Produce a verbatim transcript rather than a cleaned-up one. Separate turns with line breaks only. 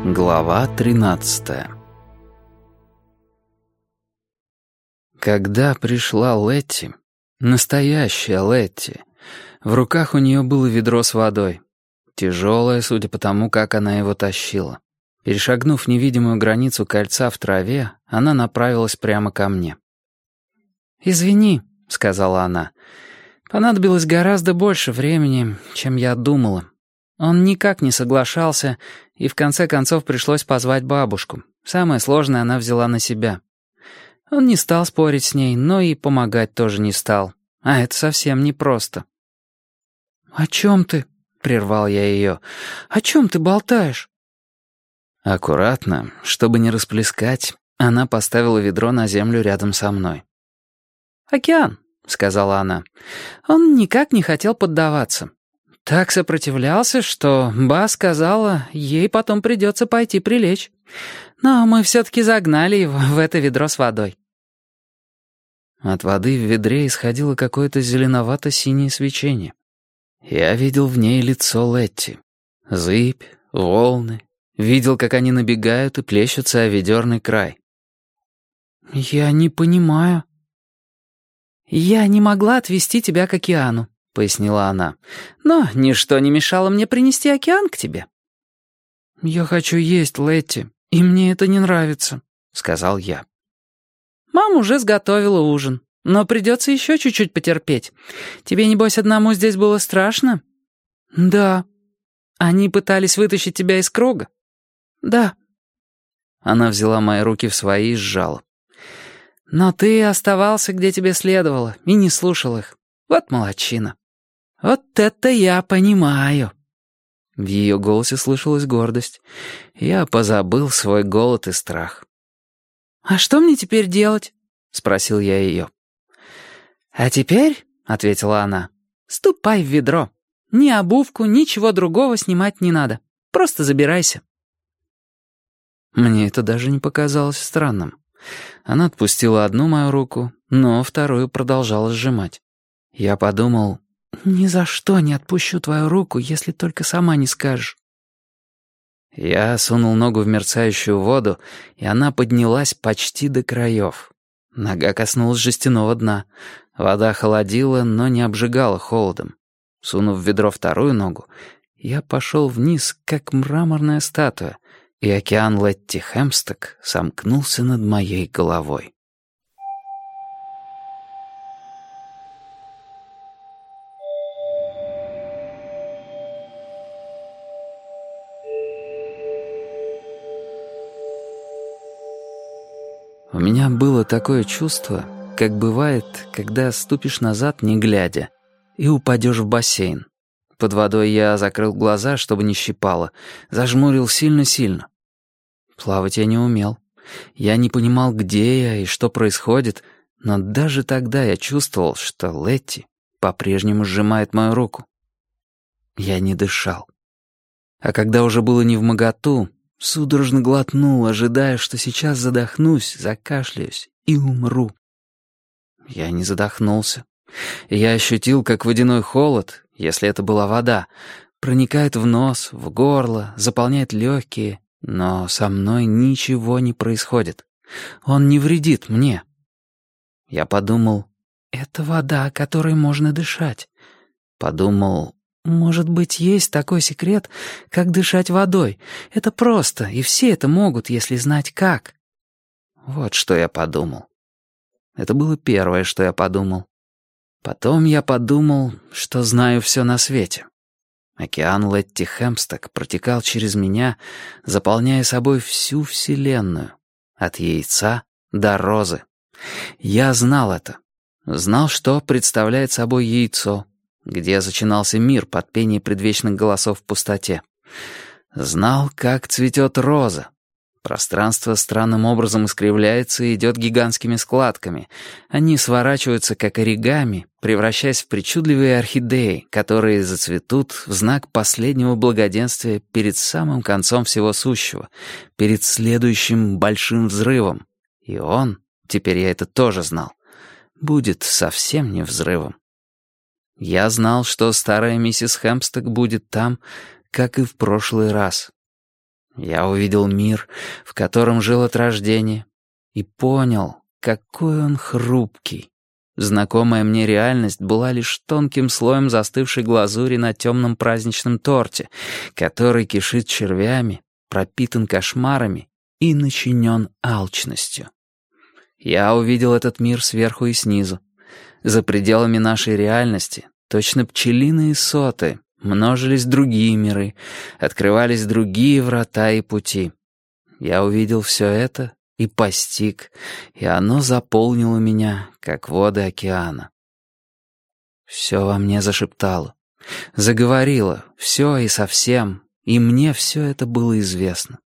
Глава тринадцатая. Когда пришла Летти, настоящая Летти, в руках у нее было ведро с водой. Тяжелое, судя по тому, как она его тащила. Перешагнув невидимую границу кольца в траве, она направилась прямо ко мне. «Извини», — сказала она, — «понадобилось гораздо больше времени, чем я думала. Он никак не соглашался, и в конце концов пришлось позвать бабушку. Самое сложное она взяла на себя. Он не стал спорить с ней, но и помогать тоже не стал. А это совсем непросто». «О чем ты?» — прервал я ее. «О чем ты болтаешь?» Аккуратно, чтобы не расплескать, она поставила ведро на землю рядом со мной.
«Океан», — сказала она. «Он никак не хотел поддаваться. Так сопротивлялся, что Ба сказала, ей потом придется пойти прилечь. Но мы все-таки загнали его в это ведро с водой».
От воды в ведре исходило какое-то зеленовато-синее свечение. Я видел в ней лицо Летти. Зыбь, волны. Видел, как они набегают и плещутся о ведерный край.
«Я не понимаю». «Я не могла отвезти тебя к океану», — пояснила она. «Но ничто не мешало мне принести океан к тебе». «Я хочу есть, Летти, и мне это не нравится», — сказал я. «Мама уже сготовила ужин, но придется еще чуть-чуть потерпеть. Тебе, небось, одному здесь было страшно?» «Да». «Они пытались вытащить тебя из круга?» «Да».
Она взяла мои руки в свои и сжала.
«Но ты оставался, где тебе следовало, и не слушал их. Вот молодчина. Вот это я понимаю».
В ее голосе слышалась гордость. Я позабыл свой голод и страх.
«А что мне теперь делать?» — спросил я ее. «А теперь, — ответила она, — ступай в ведро. Ни обувку, ничего другого снимать не надо. Просто забирайся».
Мне это даже не показалось странным. Она отпустила одну мою руку, но вторую продолжала сжимать. Я подумал,
«Ни за что не отпущу твою руку, если только сама не скажешь».
Я сунул ногу в мерцающую воду, и она поднялась почти до краев. Нога коснулась жестяного дна. Вода холодила, но не обжигала холодом. Сунув в ведро вторую ногу, я пошел вниз, как мраморная статуя, и океан Летти Хэмпстед сомкнулся над моей головой. У меня было такое чувство, как бывает, когда ступишь назад, не глядя, и упадешь в бассейн. Под водой я закрыл глаза, чтобы не щипало, зажмурил сильно-сильно. Плавать я не умел. Я не понимал, где я и что происходит, но даже тогда я чувствовал, что Летти по-прежнему сжимает мою руку. Я не дышал. А когда уже было невмоготу, судорожно глотнул, ожидая, что сейчас задохнусь, закашляюсь и умру. Я не задохнулся. Я ощутил, как водяной холод, если это была вода, проникает в нос, в горло, заполняет легкие, но со мной ничего не происходит. Он не вредит мне. Я подумал, это вода, которой можно дышать. Подумал, может быть, есть такой секрет, как дышать водой. Это просто, и все это могут, если знать как. Вот что я подумал. Это было первое, что я подумал. Потом я подумал, что знаю все на свете. Океан Летти Хэмпстед протекал через меня, заполняя собой всю Вселенную, от яйца до розы. Я знал это. Знал, что представляет собой яйцо, где зачинался мир под пение предвечных голосов в пустоте. Знал, как цветет роза. Пространство странным образом искривляется и идет гигантскими складками. Они сворачиваются, как оригами, превращаясь в причудливые орхидеи, которые зацветут в знак последнего благоденствия перед самым концом всего сущего, перед следующим большим взрывом. И он, теперь я это тоже знал, будет совсем не взрывом. Я знал, что старая миссис Хэмпстед будет там, как и в прошлый раз. Я увидел мир, в котором жил от рождения, и понял, какой он хрупкий. Знакомая мне реальность была лишь тонким слоем застывшей глазури на темном праздничном торте, который кишит червями, пропитан кошмарами и начинен алчностью. Я увидел этот мир сверху и снизу. За пределами нашей реальности, точно пчелиные соты, множились другие миры, открывались другие врата и пути. Я увидел все это и постиг, и оно заполнило меня, как воды океана. Все во мне зашептало, заговорило, все и совсем, и мне все это было известно.